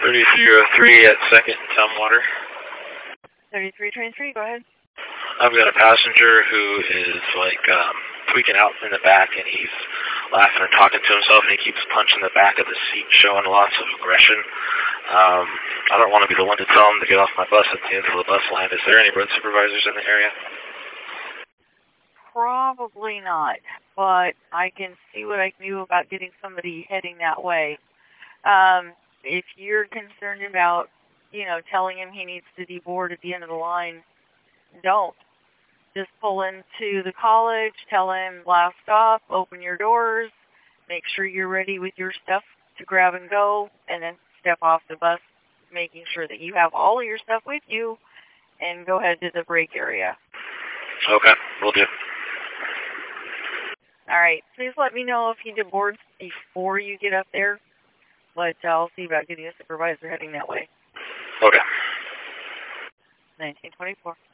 3303 at 2nd and Tumwater. 3323, go ahead. I've got a passenger who is tweaking out in the back, and he's laughing and talking to himself, and he keeps punching the back of the seat, showing lots of aggression. I don't want to be the one to tell him to get off my bus at the end of the bus line. Is there any road supervisors in the area? Probably not, but I can see what I can do about getting somebody heading that way. If you're concerned about, telling him he needs to deboard at the end of the line, don't. Just pull into the college, tell him last stop, open your doors, make sure you're ready with your stuff to grab and go, and then step off the bus, making sure that you have all of your stuff with you, and go ahead to the break area. Okay, will do. All right, please let me know if he deboards before you get up there, but I'll see about getting a supervisor heading that way. Okay. 1924.